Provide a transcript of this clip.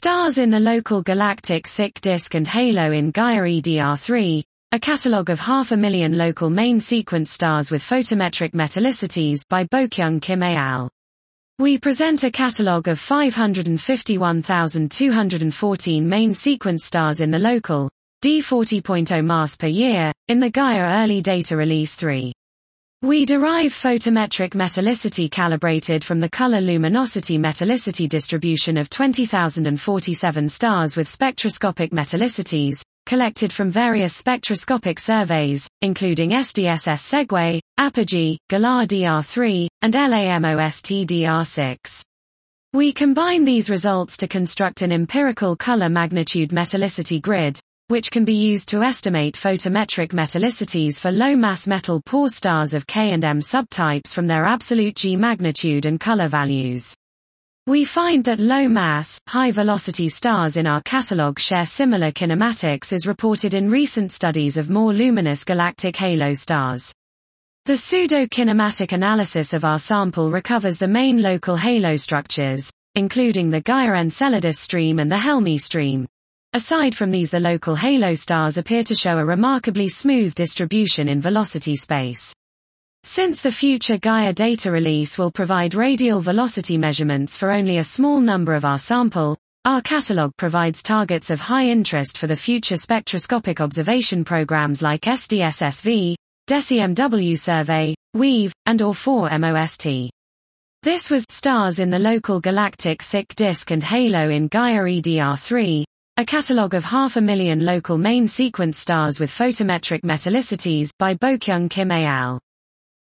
Stars in the Local Galactic Thick Disk and Halo in Gaia EDR3, a catalogue of 500,000 local main sequence stars with photometric metallicities by Bokyung Kim et al. We present a catalogue of 551,214 main sequence stars in the local, D40.0 mass per year, in the Gaia Early Data Release 3. We derive photometric metallicity calibrated from the color luminosity metallicity distribution of 20,047 stars with spectroscopic metallicities, collected from various spectroscopic surveys, including SDSS Segway, Apogee, Galar DR3, and LAMOST DR6. We combine these results to construct an empirical color magnitude metallicity grid, which can be used to estimate photometric metallicities for low-mass metal poor stars of K and M subtypes from their absolute G magnitude and color values. We find that low-mass, high-velocity stars in our catalogue share similar kinematics as reported in recent studies of more luminous galactic halo stars. The pseudo-kinematic analysis of our sample recovers the main local halo structures, including the Gaia Enceladus stream and the Helmi stream. Aside from these, the local halo stars appear to show a remarkably smooth distribution in velocity space. Since the future Gaia data release will provide radial velocity measurements for only a small number of our sample, our catalogue provides targets of high interest for the future spectroscopic observation programs like SDSSV, DESI-MW Survey, WEAVE, and OR4 MOST. This was Stars in the Local Galactic Thick Disk and Halo in Gaia EDR3, a catalogue of 500,000 local main sequence stars with photometric metallicities by Bokyung Kim et al.